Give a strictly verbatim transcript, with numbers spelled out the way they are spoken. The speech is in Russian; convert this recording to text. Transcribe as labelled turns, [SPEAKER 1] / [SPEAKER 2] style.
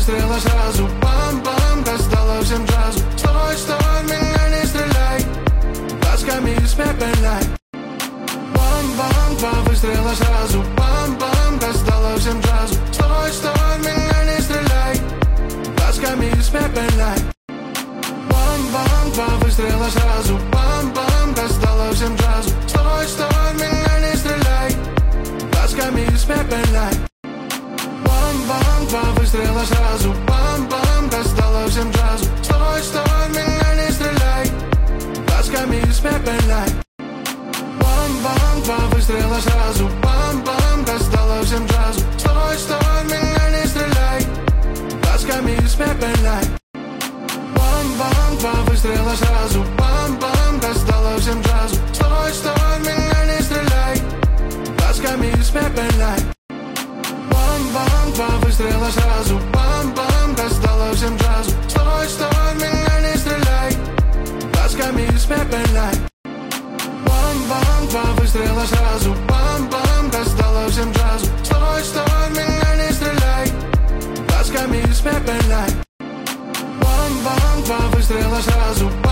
[SPEAKER 1] выстрела сразу. Бам-бам, достала всем джазу. Стой, стой, меня не стреляй, глазками испепеляй. Бам-бам, два выстрела сразу. Бам-бам, достала всем джазу. Стой, стой, меня не стреляй, глазками испепеляй. Бам-бам, два выстрела сразу. Бам-бам, достала всем джазу. Стой, стой, меня не стреляй, глазками испепеляй. Бам-бам, два выстрела сразу. Бам-бам, достала всем джазу. Стой, стой, меня не стреляй, глазками испепеляй. Бам-бам, два выстрела сразу. Бам-бам, достала всем джазу. Стой, стой, меня не стреляй, глазками испепеляй. Бам-бам, два выстрела сразу. Бам-бам, достала всем джазу. Стой, стой, меня не стреляй, глазками испепеляй. Бам-бам, два выстрела сразу. Бам-бам, достала всем джазу. Стой, стой, меня не стреляй, глазками испепеляй. Бам-бам, два выстрела сразу. Бам-бам, достала всем джазу. Стой, стой, меня не стреляй, глазками испепеляй. Бам-бам, два выстрела сразу.